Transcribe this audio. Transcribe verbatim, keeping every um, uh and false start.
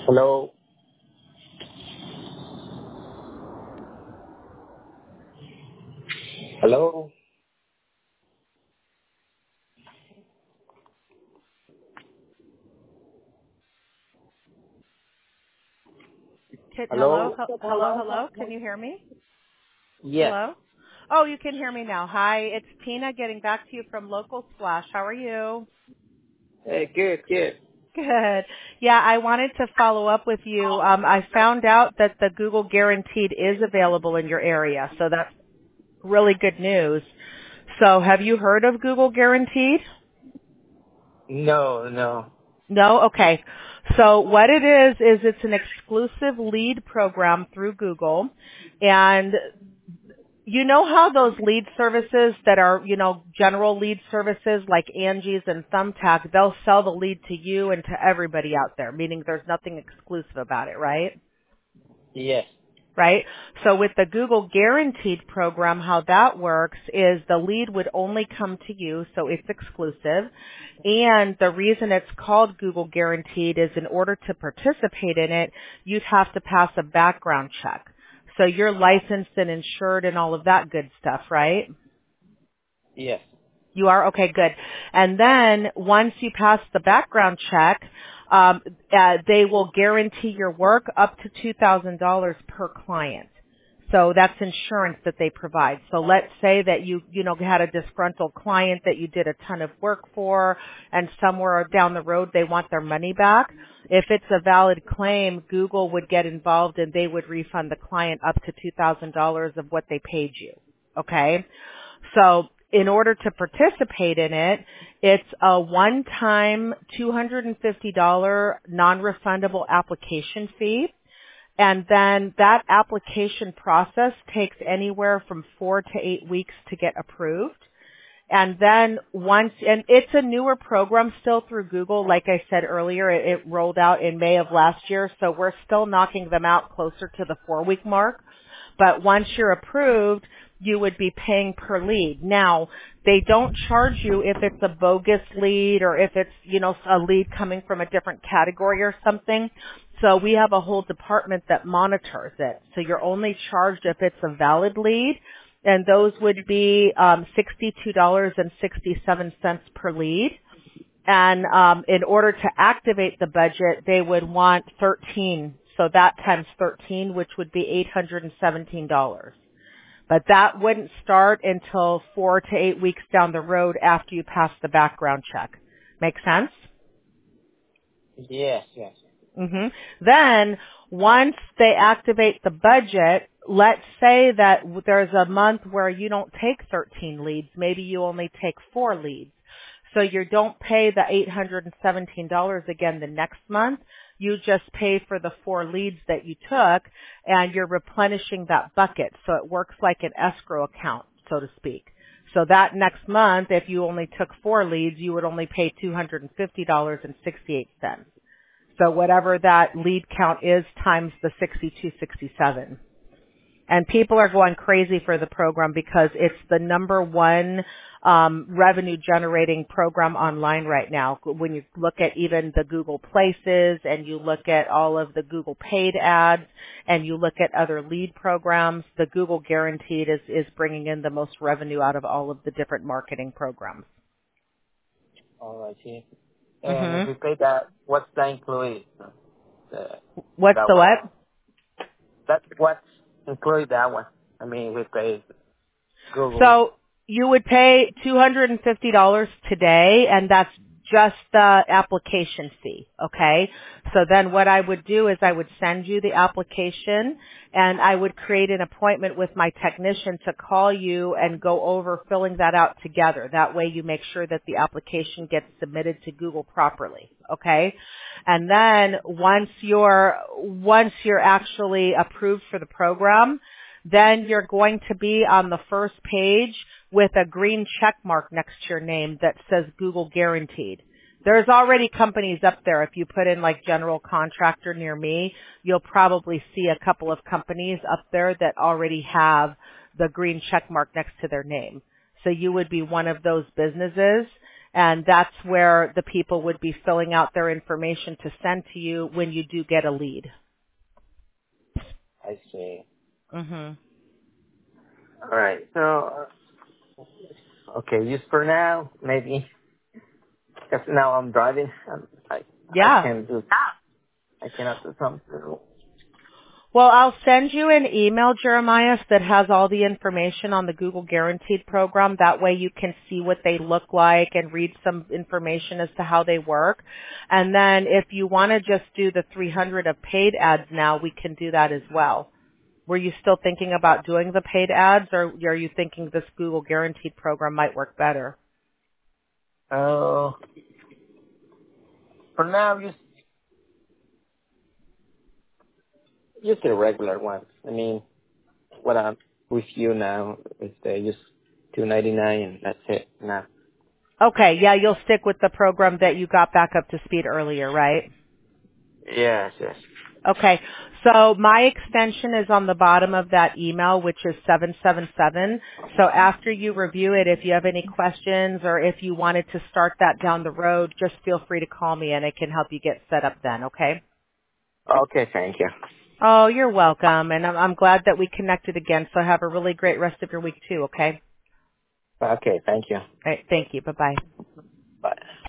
Hello. Hello. Can, hello, Hello. H- hello, hello. Can you hear me? Yes. Hello? Oh, you can hear me now. Hi, it's Tina getting back to you from Local Splash. How are you? Hey, good, good. Good. Yeah, I wanted to follow up with you. Um, I found out that the Google Guaranteed is available in your area, so that's really good news. So have you heard of Google Guaranteed? No, no. No? Okay. So what it is, is it's an exclusive lead program through Google, and you know how those lead services that are, you know, general lead services like Angie's and Thumbtack, they'll sell the lead to you and to everybody out there, meaning there's nothing exclusive about it, right? Yes. Right? So with the Google Guaranteed program, how that works is the lead would only come to you, so it's exclusive. And the reason it's called Google Guaranteed is in order to participate in it, you'd have to pass a background check. So you're licensed and insured and all of that good stuff, right? Yes. You are? Okay, good. And then once you pass the background check, um, uh, they will guarantee your work up to two thousand dollars per client. So that's insurance that they provide. So let's say that you, you know, had a disgruntled client that you did a ton of work for and somewhere down the road they want their money back. If it's a valid claim, Google would get involved and they would refund the client up to two thousand dollars of what they paid you. Okay? So in order to participate in it, it's a one-time two hundred fifty dollars non-refundable application fee. And then that application process takes anywhere from four to eight weeks to get approved. And then once, and it's a newer program still through Google. Like I said earlier, it, it rolled out in May of last year, so we're still knocking them out closer to the four-week mark. But once you're approved, you would be paying per lead. Now, they don't charge you if it's a bogus lead or if it's, you know, a lead coming from a different category or something. So we have a whole department that monitors it. So you're only charged if it's a valid lead, and those would be um, sixty-two dollars and sixty-seven cents per lead. And um, in order to activate the budget, they would want thirteen. So that times thirteen, which would be eight hundred seventeen dollars. But that wouldn't start until four to eight weeks down the road after you pass the background check. Make sense? Yes, yes. hmm Then, once they activate the budget, let's say that there's a month where you don't take thirteen leads. Maybe you only take four leads. So you don't pay the eight hundred seventeen dollars again the next month. You just pay for the four leads that you took, and you're replenishing that bucket. So it works like an escrow account, so to speak. So that next month, if you only took four leads, you would only pay two hundred fifty dollars and sixty-eight cents. So whatever that lead count is times the sixty-two sixty-seven. And people are going crazy for the program because it's the number one um, revenue generating program online right now. When you look at even the Google Places and you look at all of the Google paid ads and you look at other lead programs, the Google Guaranteed is, is bringing in the most revenue out of all of the different marketing programs. All right, see. And if hmm we pay that, what's that included? The, What's that the one. what? That's what's included that one. I mean, we pay Google. So you would pay two hundred fifty dollars today, and that's just the application fee, okay? So then what I would do is I would send you the application, and I would create an appointment with my technician to call you and go over filling that out together. That way you make sure that the application gets submitted to Google properly, okay? And then once you're, once you're actually approved for the program, then you're going to be on the first page with a green check mark next to your name that says Google Guaranteed. There's already companies up there. If you put in like general contractor near me, you'll probably see a couple of companies up there that already have the green check mark next to their name. So you would be one of those businesses. And that's where the people would be filling out their information to send to you when you do get a lead. I see. Mhm. All right. So, uh, okay, just for now, maybe, because now I'm driving. um, I I Yeah. can't do. I cannot do something. Well, I'll send you an email, Jeremiah, that has all the information on the Google Guaranteed program. That way you can see what they look like and read some information as to how they work. And then if you want to just do the three hundred of paid ads now, we can do that as well. Were you still thinking about doing the paid ads, or are you thinking this Google Guaranteed program might work better? Oh, for now, just just a regular one. I mean, what I'm with you now is uh, just two ninety nine, and that's it. Now. Okay, yeah, you'll stick with the program that you got back up to speed earlier, right? Yes, yes. Okay, so my extension is on the bottom of that email, which is seven seven seven. So after you review it, if you have any questions or if you wanted to start that down the road, just feel free to call me and I can help you get set up then, okay? Okay, thank you. Oh, you're welcome, and I'm, I'm glad that we connected again, so have a really great rest of your week too, okay? Okay, thank you. All right, thank you. Bye-bye. Bye.